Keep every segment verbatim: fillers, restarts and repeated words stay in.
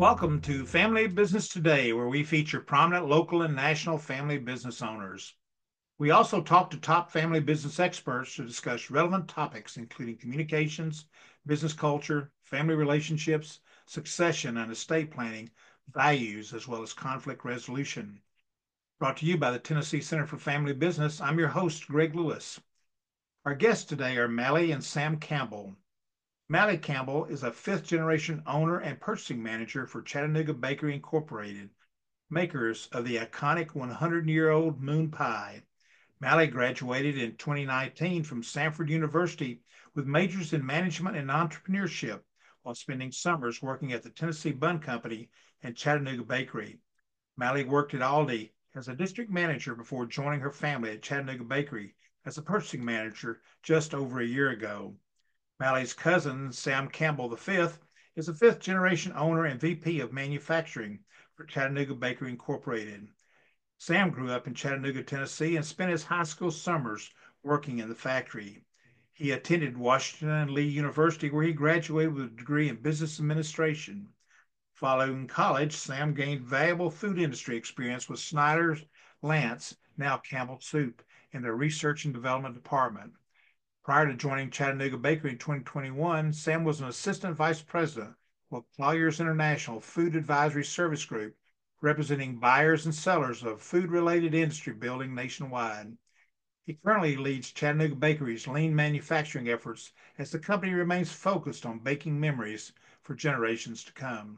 Welcome to Family Business Today, where we feature prominent local and national family business owners. We also talk to top family business experts to discuss relevant topics, including communications, business culture, family relationships, succession and estate planning, values, as well as conflict resolution. Brought to you by the Tennessee Center for Family Business, I'm your host, Greg Lewis. Our guests today are Mally and Sam Campbell. Mally Campbell is a fifth generation owner and purchasing manager for Chattanooga Bakery Incorporated, makers of the iconic one hundred year old moon pie. Mally graduated in twenty nineteen from Samford University with majors in management and entrepreneurship while spending summers working at the Tennessee Bun Company and Chattanooga Bakery. Mally worked at Aldi as a district manager before joining her family at Chattanooga Bakery as a purchasing manager just over a year ago. Mally's cousin, Sam Campbell the fifth, is a fifth generation owner and V P of manufacturing for Chattanooga Bakery Incorporated. Sam grew up in Chattanooga, Tennessee, and spent his high school summers working in the factory. He attended Washington and Lee University, where he graduated with a degree in business administration. Following college, Sam gained valuable food industry experience with Snyder's Lance, now Campbell Soup, in their research and development department. Prior to joining Chattanooga Bakery in twenty twenty-one, Sam was an assistant vice president with Colliers International Food Advisory Service Group, representing buyers and sellers of food-related industry building nationwide. He currently leads Chattanooga Bakery's lean manufacturing efforts as the company remains focused on baking memories for generations to come.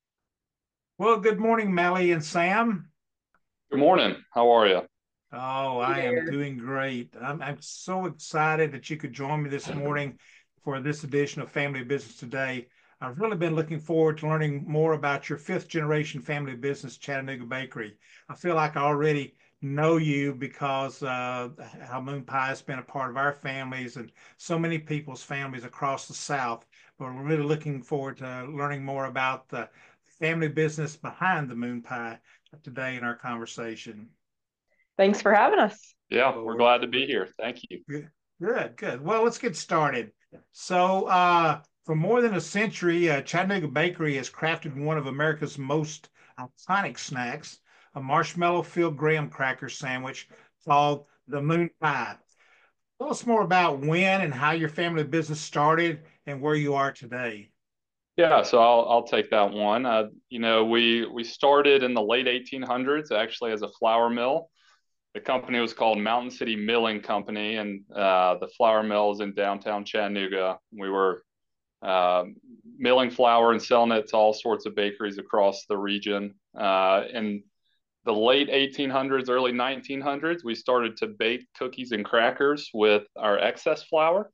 Well, good morning, Mally and Sam. Good morning. How are you? Oh, Hey I am there. doing great. I'm, I'm so excited that you could join me this morning for this edition of Family Business Today. I've really been looking forward to learning more about your fifth generation family business, Chattanooga Bakery. I feel like I already know you because uh, how Moon Pie has been a part of our families and so many people's families across the South. But we're really looking forward to learning more about the family business behind the Moon Pie today in our conversation. Thanks for having us. Yeah, Well, we're we're, glad to we're be here. Thank you. good, good, good. Well, let's get started. So, uh, for more than a century, uh, Chattanooga Bakery has crafted one of America's most iconic snacks, a marshmallow-filled graham cracker sandwich called the Moon Pie. Tell us more about when and how your family business started and where you are today. Yeah, so I'll I'll take that one. Uh, you know, we we started in the late eighteen hundreds actually as a flour mill. The company was called Mountain City Milling Company, and uh, the flour mill is in downtown Chattanooga. We were uh, milling flour and selling it to all sorts of bakeries across the region. Uh, in the late eighteen hundreds, early nineteen hundreds, we started to bake cookies and crackers with our excess flour.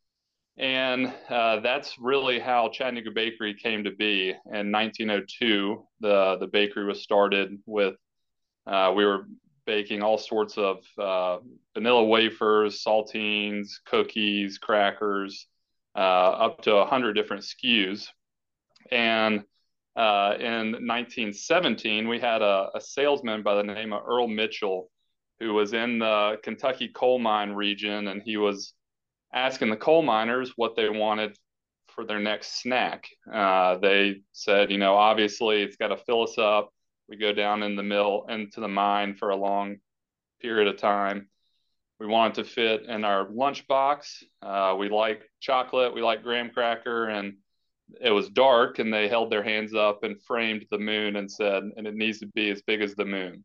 And uh, that's really how Chattanooga Bakery came to be. In nineteen oh two, the, the bakery was started with, uh, we were baking all sorts of uh, vanilla wafers, saltines, cookies, crackers, uh, up to one hundred different S K Us. And uh, in nineteen seventeen, we had a, a salesman by the name of Earl Mitchell who was in the Kentucky coal mine region, and he was asking the coal miners what they wanted for their next snack. Uh, they said, you know, obviously it's got to fill us up. We go down in the mill into the mine for a long period of time. We want it to fit in our lunchbox. Uh, we like chocolate, we like graham cracker, and it was dark, and they held their hands up and framed the moon and said, and it needs to be as big as the moon.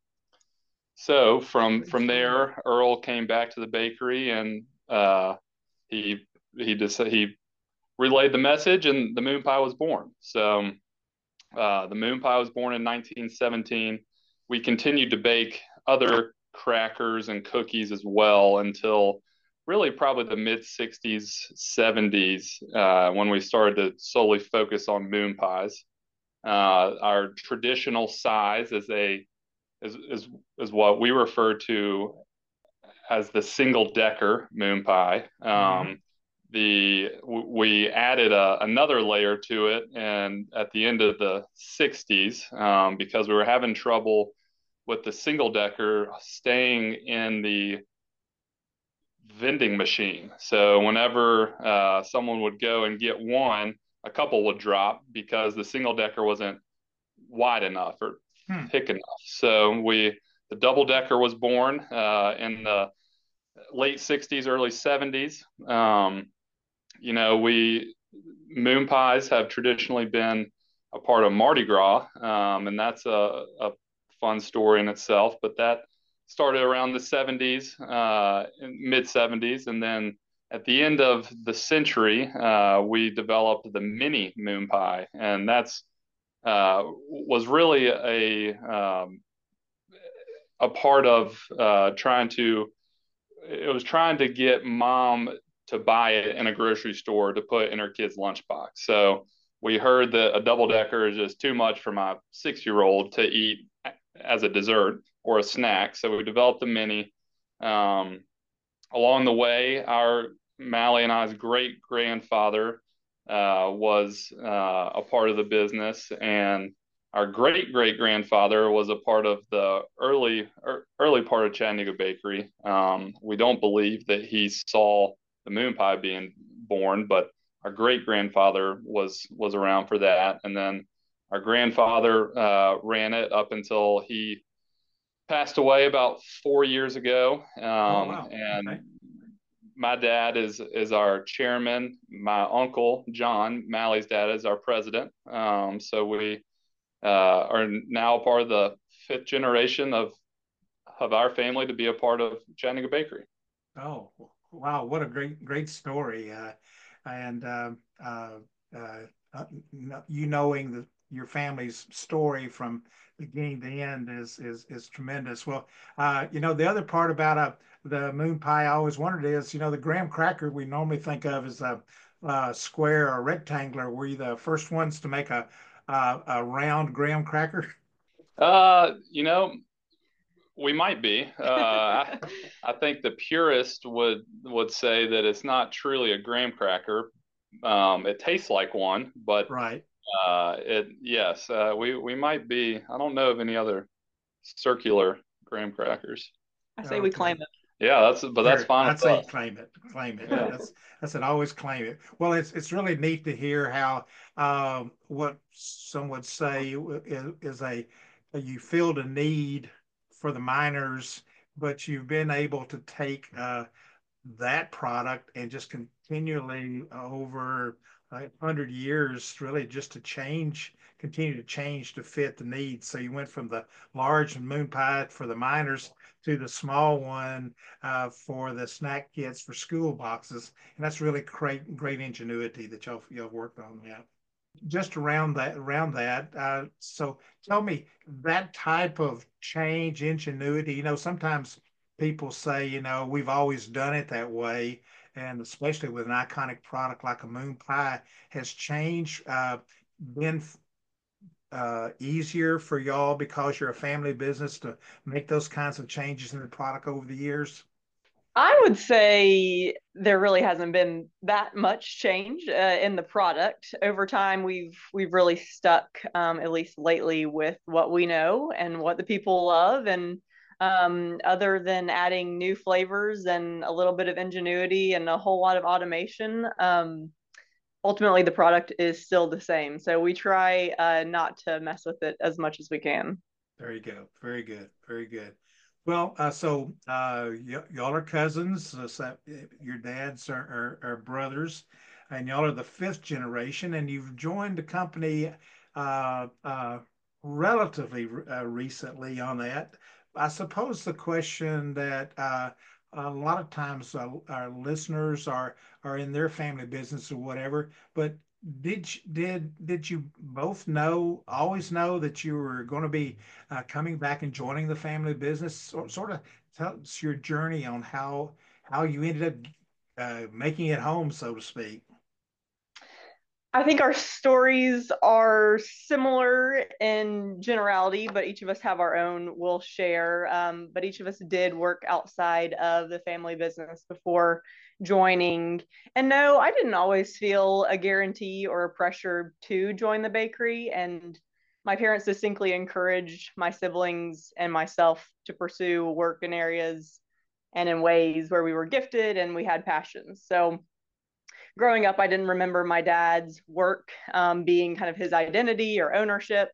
So from from Excellent. there, Earl came back to the bakery, and uh, he he just he relayed the message, and the moon pie was born. So uh, the moon pie was born in nineteen seventeen. We continued to bake other crackers and cookies as well until really probably the mid sixties, seventies, uh, when we started to solely focus on moon pies. Uh, our traditional size is a is, is is what we refer to as the single decker moon pie. Mhm. Um, the we added a, another layer to it, and at the end of the sixties, um, because we were having trouble with the single decker staying in the vending machine. So whenever uh, someone would go and get one, a couple would drop because the single decker wasn't wide enough or Hmm. thick enough. So we the double decker was born uh, in the late sixties, early seventies. Um, you know, we moon pies have traditionally been a part of Mardi Gras, um, and that's a, a fun story in itself. But that started around the seventies, uh, mid seventies, and then at the end of the century, uh, we developed the mini moon pie, and that's uh, was really a um, a part of uh, trying to it was trying to get mom to buy it in a grocery store to put in her kid's lunchbox. So we heard that a double decker is just too much for my six year old to eat as a dessert or a snack. So we developed a mini. Um, along the way, our Mally and I's great grandfather uh, was uh, a part of the business, and our great great grandfather was a part of the early er, early part of Chattanooga Bakery. Um, we don't believe that he saw the moon pie being born, but our great grandfather was was around for that, and then our grandfather uh, ran it up until he passed away about four years ago. Oh, Um, wow. and Okay. my dad is is our chairman. My uncle John Mally's dad is our president. Um, so we uh, are now part of the fifth generation of of our family to be a part of Chattanooga Bakery. Oh, wow. What a great, great story. Uh, and um uh, uh, uh, you knowing the, your family's story from beginning to end is is is tremendous. Well, uh, you know, the other part about uh, the moon pie I always wondered is, you know, the graham cracker we normally think of as a, a square or rectangular. Were you the first ones to make a a, a round graham cracker? Uh, you know, we might be. Uh, I, I think the purist would would say that it's not truly a graham cracker. Um, it tastes like one, but Right. uh, it yes, uh, we we might be. I don't know of any other circular graham crackers. I say we claim Okay. it. Yeah, that's but that's Sure. fine I'd with say us. claim it. Claim it. Yeah. That's I said always claim it. Well, it's it's really neat to hear how um, what some would say is, is a, you filled a need for the miners, but you've been able to take uh, that product and just continually uh, over a hundred years, really just to change, continue to change to fit the needs. So you went from the large moon pie for the miners to the small one uh, for the snack kits for school boxes, and that's really great, great ingenuity that y'all y'all worked on. Yeah, just around that around that uh, so tell me that type of change ingenuity, you know, sometimes people say, you know, we've always done it that way, and especially with an iconic product like a moon pie, has change uh, been uh, easier for y'all because you're a family business to make those kinds of changes in the product over the years? I would say there really hasn't been that much change uh, in the product over time. We've we've really stuck, um, at least lately, with what we know and what the people love, and um, other than adding new flavors and a little bit of ingenuity and a whole lot of automation, um, ultimately the product is still the same. So we try uh, not to mess with it as much as we can. There you go. Very good. Very good. Well, uh, so uh, y y'all are cousins. Uh, so uh, your dads are, are, are brothers, and y'all are the fifth generation, and you've joined the company uh, uh, relatively uh, recently on that. I suppose the question that uh, a lot of times uh, our listeners are are in their family business or whatever, but did you- did did you both know, always know that you were going to be uh, coming back and joining the family business? So, sort of tell us your journey on how how you ended up uh, making it home, so to speak. I think our stories are similar in generality, but each of us have our own. We'll share. Um, but each of us did work outside of the family business before joining. And no, I didn't always feel a guarantee or a pressure to join the bakery. And my parents distinctly encouraged my siblings and myself to pursue work in areas and in ways where we were gifted and we had passions. So growing up, I didn't remember my dad's work um, being kind of his identity or ownership.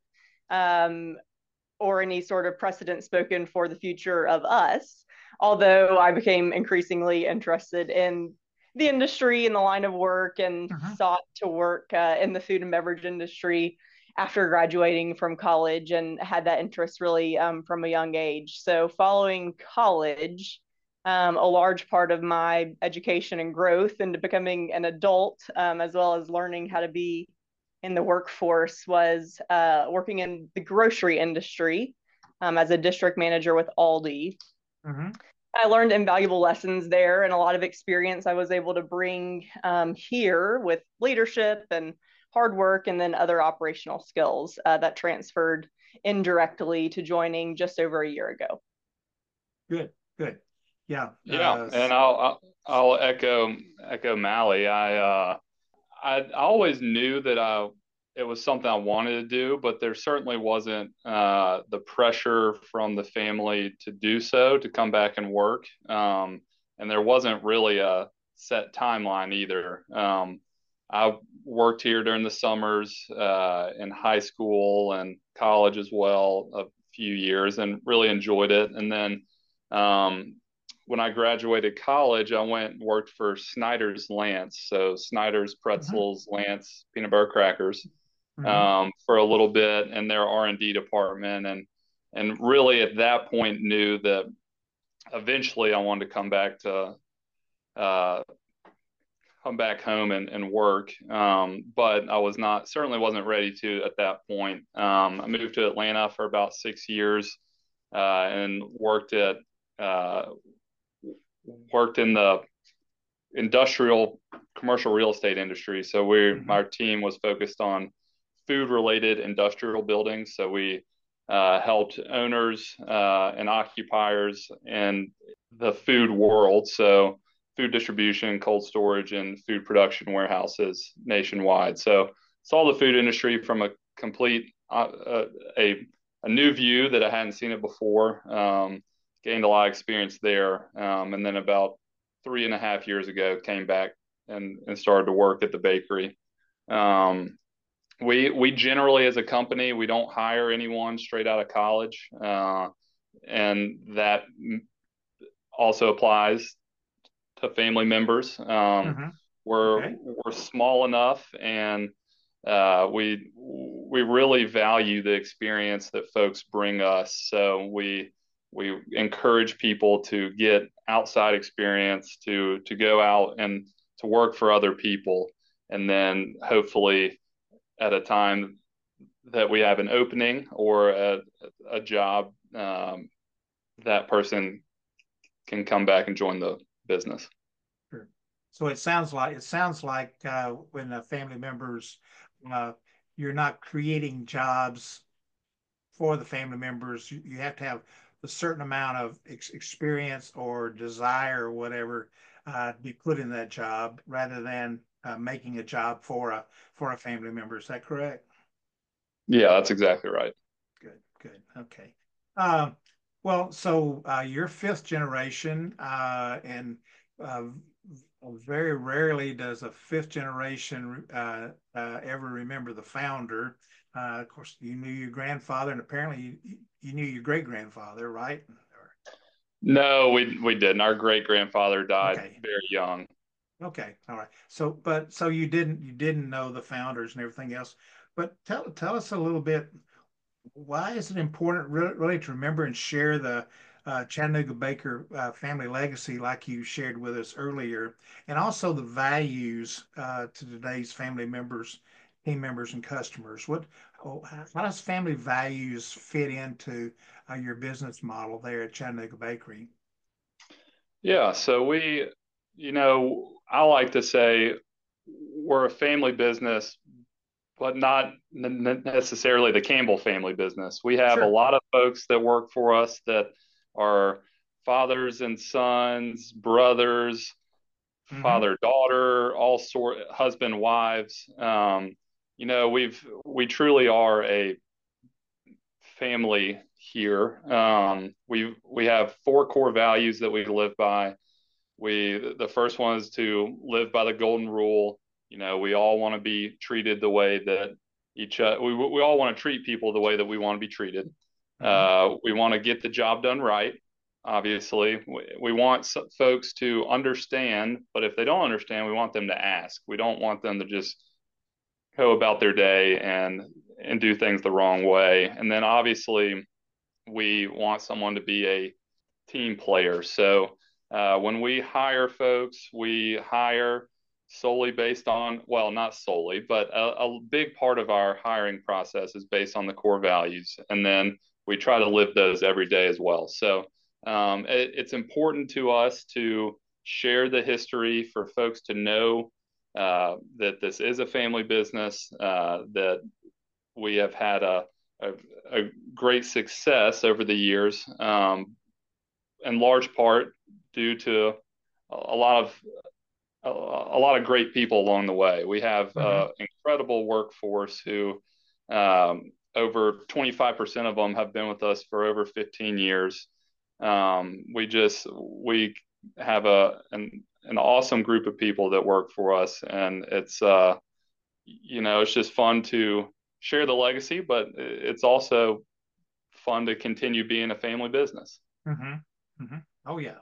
um, or any sort of precedent spoken for the future of us. Although I became increasingly interested in the industry and the line of work and Mm-hmm. sought to work uh, in the food and beverage industry after graduating from college and had that interest really um, from a young age. So, following college, um, a large part of my education and growth into becoming an adult, um, as well as learning how to be in the workforce, was uh, working in the grocery industry um, as a district manager with Aldi. Mm-hmm. I learned invaluable lessons there and a lot of experience I was able to bring um, here with leadership and hard work, and then other operational skills uh, that transferred indirectly to joining just over a year ago. Good, good. Yeah. Yeah, Uh, and I'll I'll, I'll echo echo Mally. I uh, I, I always knew that I it was something I wanted to do, but there certainly wasn't uh, the pressure from the family to do so, to come back and work. Um, and there wasn't really a set timeline either. Um, I worked here during the summers uh, in high school and college as well, a few years, and really enjoyed it. And then um, when I graduated college, I went and worked for Snyder's Lance. So Snyder's mm-hmm. pretzels, Lance peanut butter crackers, Mm-hmm. um, for a little bit in their R and D department, and and really at that point knew that eventually I wanted to come back to uh, come back home and, and work. Um, but I was not certainly wasn't ready to at that point. Um, I moved to Atlanta for about six years uh, and worked at uh, worked in the industrial commercial real estate industry. So we Mm-hmm. our team was focused on food related industrial buildings. So we uh, helped owners uh, and occupiers in the food world. So food distribution, cold storage, and food production warehouses nationwide. So saw the food industry from a complete uh, a a new view that I hadn't seen it before. Um, gained a lot of experience there, um, and then about three and a half years ago, came back and, and started to work at the bakery. Um, we we generally, as a company, we don't hire anyone straight out of college, uh, and that also applies to family members. Um, Mm-hmm. we're Okay. we're small enough, and uh, we we really value the experience that folks bring us. So we we encourage people to get outside experience, to to go out and to work for other people, and then hopefully at a time that we have an opening or a, a job, um, that person can come back and join the business. Sure. So it sounds like it sounds like uh, when the family members, uh, you're not creating jobs for the family members. You, you have to have a certain amount of ex experience or desire or whatever uh, to be put in that job, rather than uh, making a job for a for a family member. Is that correct? Yeah, that's exactly right. Good, good. Okay. Um, well, so uh, you're fifth generation, uh, and uh, very rarely does a fifth generation uh, uh, ever remember the founder. Uh, of course, you knew your grandfather, and apparently you, you knew your great grandfather, right? No, we we didn't. Our great grandfather died Okay. very young. Okay. All right. So, but so you didn't you didn't know the founders and everything else. But tell tell us a little bit. Why is it important really, really to remember and share the uh, Chattanooga Baker uh, family legacy like you shared with us earlier, and also the values uh, to today's family members, team members, and customers? What, oh, how does family values fit into uh, your business model there at Chattanooga Bakery? Yeah, so we, you know, I like to say we're a family business, but not necessarily the Campbell family business. We have a Sure. lot of folks that work for us that are fathers and sons, brothers, Mm-hmm. father daughter, all sort husband wives. Um, you know, we've we truly are a family here. Um, we we have four core values that we live by. We the first one is to live by the golden rule. You know, we all want to be treated the way that each uh, we we all want to treat people the way that we want to be treated. Mhm. Uh, we want to get the job done right. Obviously, we, we want some folks to understand, but if they don't understand, we want them to ask. We don't want them to just go about their day and and do things the wrong way. And then obviously, we want someone to be a team player. So uh, when we hire folks, we hire solely based on, well, not solely, but a, a big part of our hiring process is based on the core values. And then we try to live those every day as well. So um, it, it's important to us to share the history for folks to know uh, that this is a family business, uh, that we have had a, a, a great success over the years, um, in large part due to a lot of a, a lot of great people along the way. We have an Mhm. uh, incredible workforce who um, over twenty-five percent of them have been with us for over fifteen years. Um, we just we have a an, an awesome group of people that work for us, and it's uh, you know it's just fun to share the legacy, but it's also fun to continue being a family business. Mhm. Mhm. Oh yeah.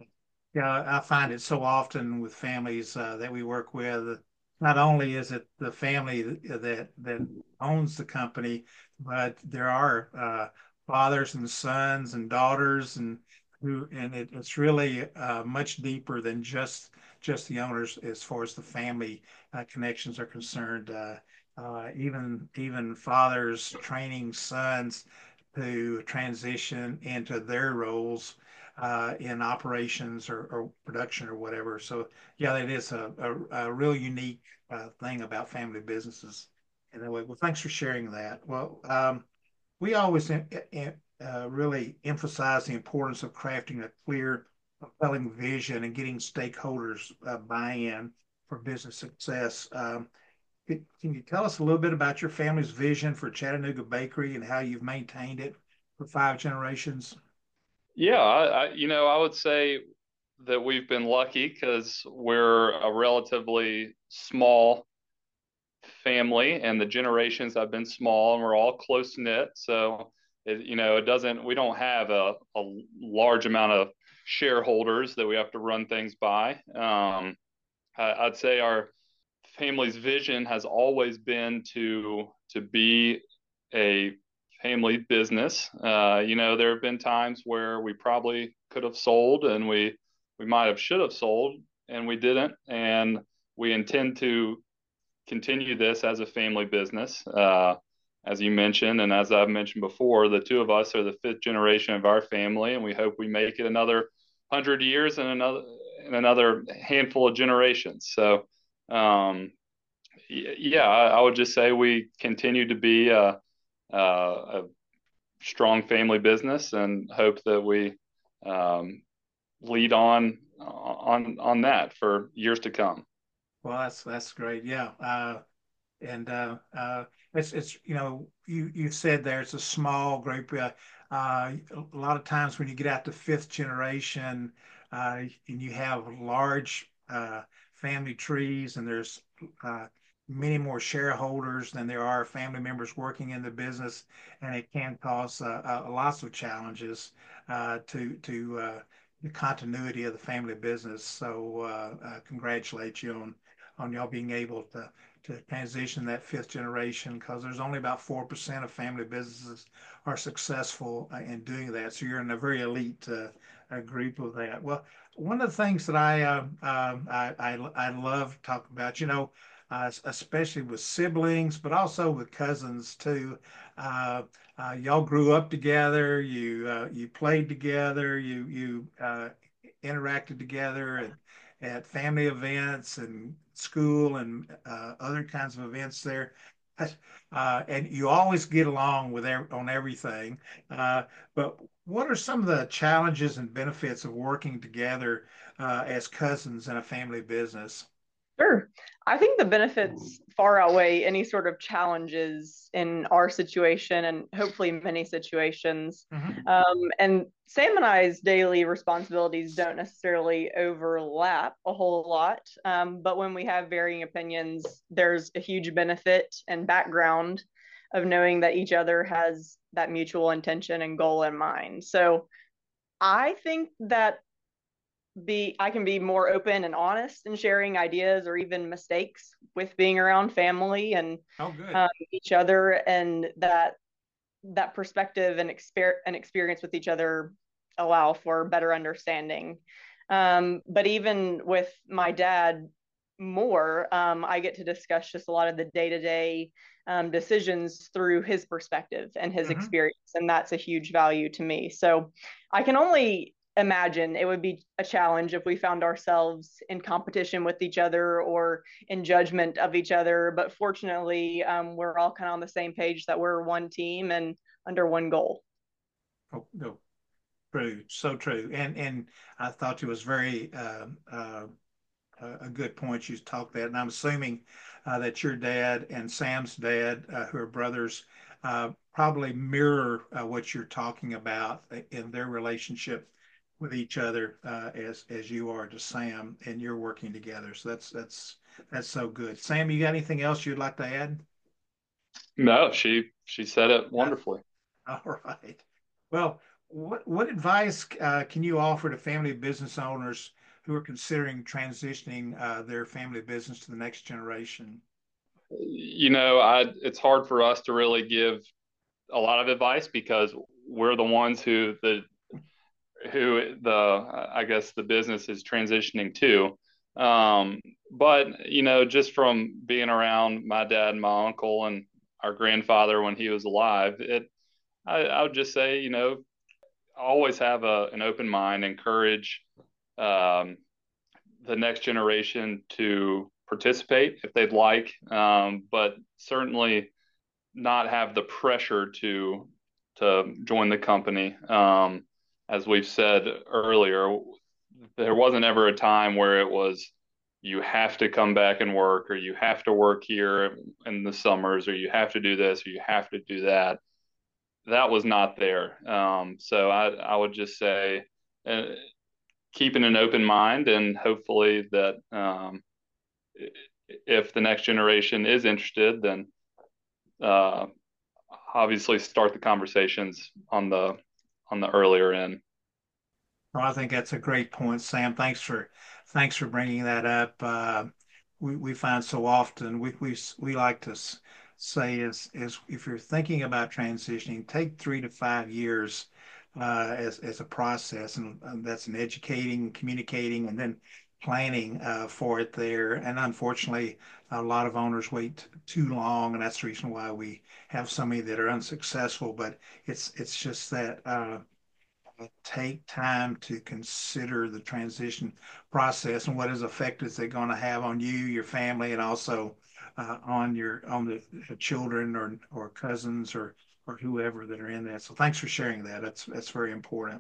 Yeah, I find it so often with families uh, that we work with. Not only is it the family that that owns the company, but there are uh, fathers and sons and daughters, and who, and it, it's really uh, much deeper than just just the owners as far as the family uh, connections are concerned. Uh, uh, even even fathers training sons to transition into their roles uh, in operations or, or production or whatever. So yeah, that is a, a, a real unique uh, thing about family businesses. Anyway, well, thanks for sharing that. Well, um, we always in, in, uh, really emphasize the importance of crafting a clear, compelling vision and getting stakeholders uh, buy-in for business success. Um, can, can you tell us a little bit about your family's vision for Chattanooga Bakery and how you've maintained it for five generations? Yeah, I, I, you know, I would say that we've been lucky because we're a relatively small family, and the generations have been small, and we're all close knit. So, it, you know, it doesn't. We don't have a, a large amount of shareholders that we have to run things by. Um, I, I'd say our family's vision has always been to to be a family business. Uh, you know, there have been times where we probably could have sold, and we we might have should have sold, and we didn't. And we intend to continue this as a family business. Uh, as you mentioned, and as I've mentioned before, the two of us are the fifth generation of our family, and we hope we make it another hundred years and another and another handful of generations. So, um, yeah, I would just say we continue to be a, a, a strong family business, and hope that we um, lead on on on that for years to come. Well, that's that's great. Yeah. Uh, and uh, uh, it's it's you know you you said there it's a small group. Uh, uh, a lot of times when you get out to fifth generation, uh, and you have large uh, family trees, and there's uh, many more shareholders than there are family members working in the business, and it can cause uh, uh, lots of challenges uh, to to uh, the continuity of the family business. So, uh, uh, congratulate you on on y'all being able to to transition that fifth generation, because there's only about four percent of family businesses are successful uh, in doing that. So you're in a very elite uh, group of that. Well, one of the things that I uh, uh, I, I, I love talking about, you know, uh, especially with siblings, but also with cousins too. Uh, uh, y'all grew up together. You uh, you played together. You you uh, interacted together at, at family events and school and uh, other kinds of events there. Uh, and you always get along with ev- on everything. Uh, but what are some of the challenges and benefits of working together uh, as cousins in a family business? Sure. I think the benefits far outweigh any sort of challenges in our situation and hopefully many situations. Mm-hmm. Um, and Sam and I's daily responsibilities don't necessarily overlap a whole lot. Um, but when we have varying opinions, there's a huge benefit and background of knowing that each other has that mutual intention and goal in mind. So I think that be I can be more open and honest in sharing ideas or even mistakes with being around family and Oh, good. um, each other, and that that perspective and exper- and experience with each other allow for better understanding. Um, but even with my dad more, um, I get to discuss just a lot of the day to day decisions through his perspective and his Mm-hmm. experience, and that's a huge value to me. So I can only imagine it would be a challenge if we found ourselves in competition with each other or in judgment of each other. But fortunately, um, we're all kind of on the same page that we're one team and under one goal. Oh, no, true, so true. And and I thought it was very uh, uh, a good point you talked that. And I'm assuming uh, that your dad and Sam's dad, uh, who are brothers, uh, probably mirror uh, what you're talking about in their relationship with each other uh, as as you are to Sam, and you're working together. So that's that's that's so good. Sam, you got anything else you'd like to add? No, she she said it Uh, wonderfully. all right. Well, what what advice uh, can you offer to family business owners who are considering transitioning uh, their family business to the next generation? You know, I it's hard for us to really give a lot of advice because we're the ones who the who the I guess the business is transitioning to. Um, but you know, just from being around my dad and my uncle and our grandfather when he was alive, it I, I would just say, you know, always have a, an open mind, encourage um, the next generation to participate if they'd like, um, but certainly not have the pressure to to join the company. Um, as we've said earlier, there wasn't ever a time where it was you have to come back and work, or you have to work here in the summers, or you have to do this, or you have to do that. That was not there. Um, so I, I would just say, uh, keeping an open mind, and hopefully that um, if the next generation is interested, then uh, obviously start the conversations on the on the earlier end. Well, I think that's a great point, Sam. Thanks for thanks for bringing that up. Uh, we we find so often we we we like to say is is if you're thinking about transitioning, take three to five years uh, as as a process, and, and that's an educating, communicating, and then planning uh, for it there. And unfortunately, a lot of owners wait too long, and that's the reason why we have so many that are unsuccessful. But it's it's just that. Uh, take time to consider the transition process and what is effect is it going to have on you, your family, and also uh, on your on the children or or cousins or or whoever that are in that. So thanks for sharing that. That's that's very important.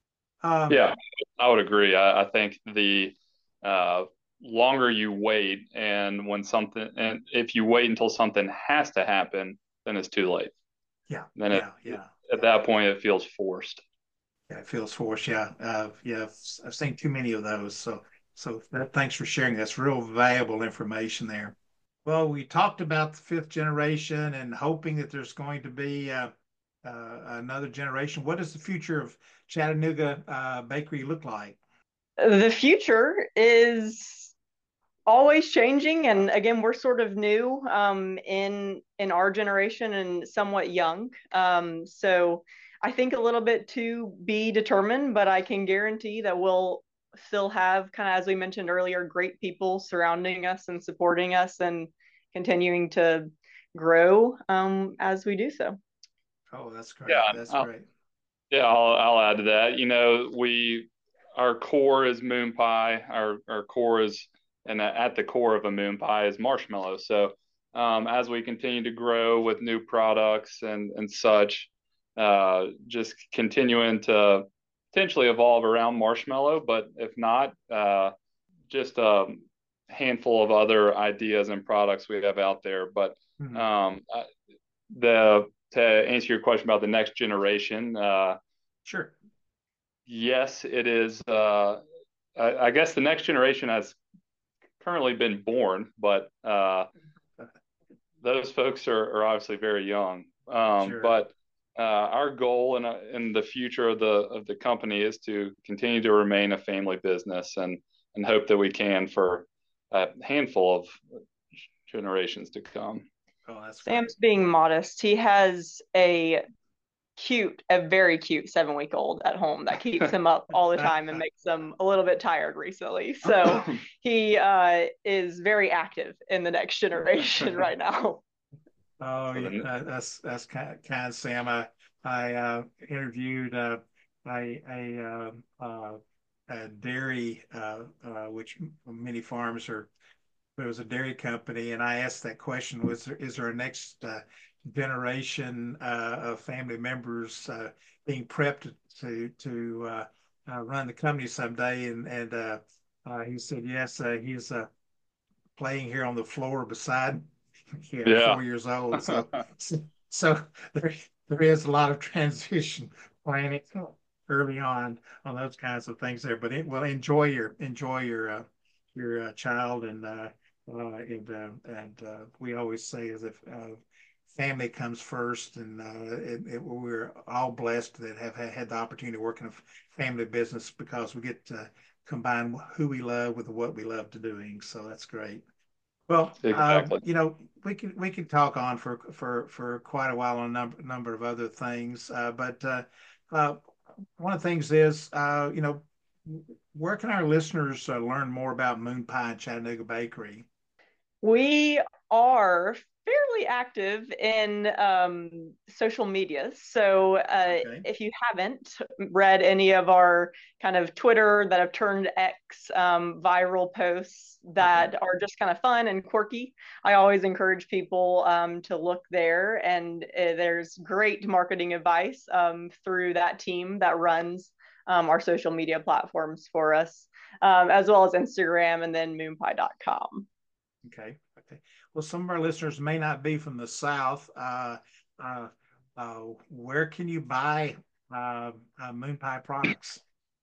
Um, Yeah, I would agree. I, I think the uh, longer you wait, and when something, and if you wait until something has to happen, then it's too late. yeah, Then it, yeah, yeah, at yeah. that point, it feels forced. Yeah, it feels forced. Yeah, uh, yeah. I've, I've seen too many of those. So, so that, thanks for sharing. That's real valuable information there. Well, we talked about the fifth generation and hoping that there's going to be uh, uh, another generation. What does the future of Chattanooga uh, Bakery look like? The future is always changing, and again, we're sort of new um, in in our generation and somewhat young. Um, so I think a little bit to be determined, but I can guarantee that we'll still have, kind of as we mentioned earlier, great people surrounding us and supporting us and continuing to grow um, as we do so. Oh, that's great. Yeah, That's I'll, great. yeah, I'll, I'll add to that. You know, we our core is moon pie. Our our core is, and at the core of a moon pie is marshmallow. So um, as we continue to grow with new products and and such, uh, just continuing to potentially evolve around marshmallow. But if not, uh, just um, handful of other ideas and products we have out there. But Mhm. um, the to answer your question about the next generation, uh, Sure. yes, it is. Uh, I, I guess the next generation has currently been born, but uh, those folks are, are obviously very young. Um, Sure. but uh, our goal in, in the future of the of the company is to continue to remain a family business, and and hope that we can for a handful of generations to come. Oh, that's great. Sam's being modest. He has a cute, a very cute seven week old at home that keeps him up all the time and makes him a little bit tired recently. So he uh, is very active in the next generation right now. Oh, yeah, that's that's kind of, kind of Sam. I I uh, interviewed uh, a a, uh, uh, a dairy, uh, uh, which many farms are. It was a dairy company, and I asked that question: Was there is there a next uh, generation uh, of family members uh, being prepped to to uh, uh, run the company someday? And and uh, uh, he said yes. Uh, he's uh, playing here on the floor beside me at Yeah. four years old. So so, so there there is a lot of transition planning early on on those kinds of things there. But it, well, enjoy your enjoy your uh, your uh, child and uh, uh, and uh, and uh, we always say as if uh, family comes first, and uh, it, it, we're all blessed that have had the opportunity to work in a family business because we get to combine who we love with what we love to doing. So that's great. Well, uh, Exactly. you know, we can we can talk on for for for quite a while on a number number of other things, uh, but uh, uh, one of the things is, uh, you know, where can our listeners uh, learn more about Moon Pie and Chattanooga Bakery? We are fairly active in um, social media. So uh, Okay. if you haven't read any of our kind of Twitter that have turned X um, viral posts Okay. that are just kind of fun and quirky, I always encourage people um, to look there. And uh, there's great marketing advice um, through that team that runs um, our social media platforms for us, um, as well as Instagram and then moonpie dot com. Okay. Okay. Well, some of our listeners may not be from the South. Uh, uh, uh, where can you buy uh, uh, Moon Pie products?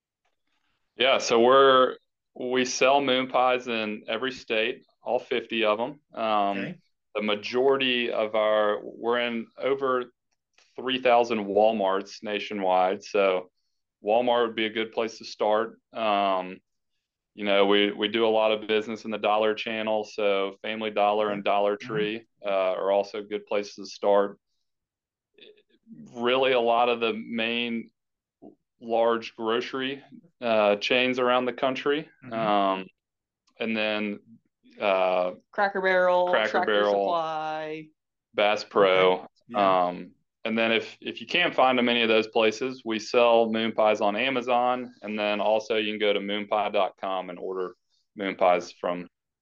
Yeah, so we're we sell moon pies in every state, all fifty of them. Um, Okay. the majority of our we're in over three thousand Walmarts nationwide, so Walmart would be a good place to start. Um, you know, we we do a lot of business in the dollar channel, so Family Dollar Okay. and Dollar Mhm. Tree uh, are also good places to start. Really, a lot of the main large grocery uh, chains around the country. Mhm. Um, and then uh, Cracker Barrel, Cracker Tractor Barrel, Supply. Bass Okay. Pro. Yeah. Um, and then if if you can't find them any of those places, we sell moon pies on Amazon, and then also you can go to moonpie dot com and order moon pies from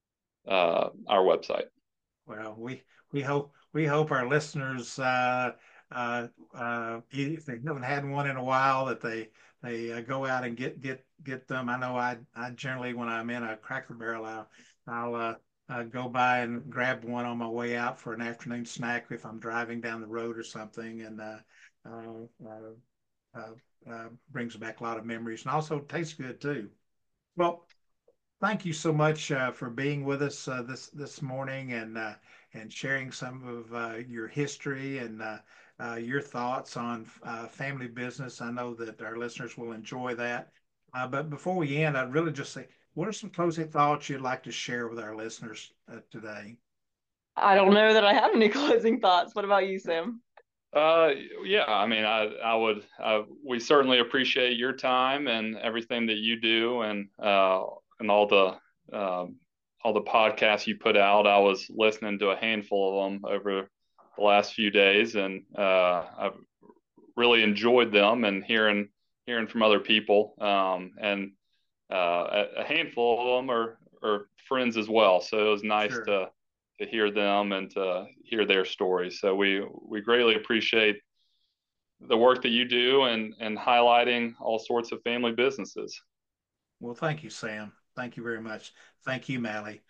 uh, our website. Well, we we hope we hope our listeners, uh, uh, uh, if they haven't had one in a while, that they they uh, go out and get get get them. I know I I generally when I'm in a Cracker Barrel, I'll, I'll uh, uh, go by and grab one on my way out for an afternoon snack if I'm driving down the road or something, and uh, uh, uh, uh, uh, brings back a lot of memories and also tastes good too. Well, thank you so much uh, for being with us uh, this this morning and uh, and sharing some of uh, your history and uh, uh, your thoughts on uh, family business. I know that our listeners will enjoy that. Uh, but before we end, I'd really just say, what are some closing thoughts you'd like to share with our listeners uh, today? I don't know that I have any closing thoughts. What about you, Sam? Uh, yeah, I mean, I, I would, uh, we certainly appreciate your time and everything that you do, and uh, and all the um, all the podcasts you put out. I was listening to a handful of them over the last few days, and uh, I've really enjoyed them and hearing hearing from other people. Um, and uh, a, a handful of them are are friends as well, so it was nice Sure. to to hear them and to hear their stories. So we we greatly appreciate the work that you do and and highlighting all sorts of family businesses. Well, thank you, Sam. Thank you very much. Thank you, Mally.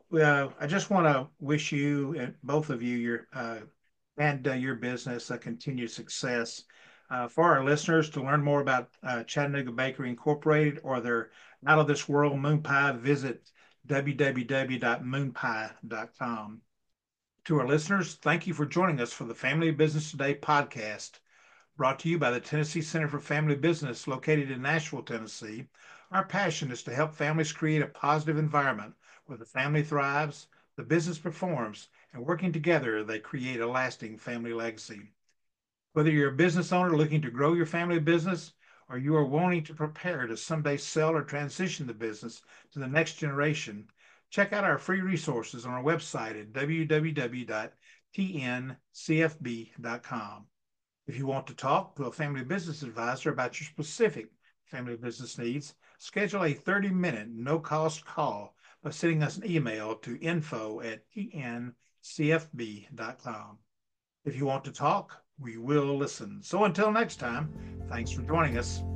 uh, I just want to wish you and both of you your uh, and uh, your business a continued success. Uh, for our listeners, to learn more about uh, Chattanooga Bakery Incorporated or their out of this world moon pie, visit w w w dot moon pie dot com. To our listeners, thank you for joining us for the Family Business Today podcast, brought to you by the Tennessee Center for Family Business, located in Nashville, Tennessee. Our passion is to help families create a positive environment where the family thrives, the business performs, and working together, they create a lasting family legacy. Whether you're a business owner looking to grow your family business, or you are wanting to prepare to someday sell or transition the business to the next generation, check out our free resources on our website at w w w dot t n c f b dot com. If you want to talk to a family business advisor about your specific family business needs, schedule a thirty minute no cost call by sending us an email to info at t n c f b dot com. If you want to talk, we will listen. So until next time, thanks for joining us.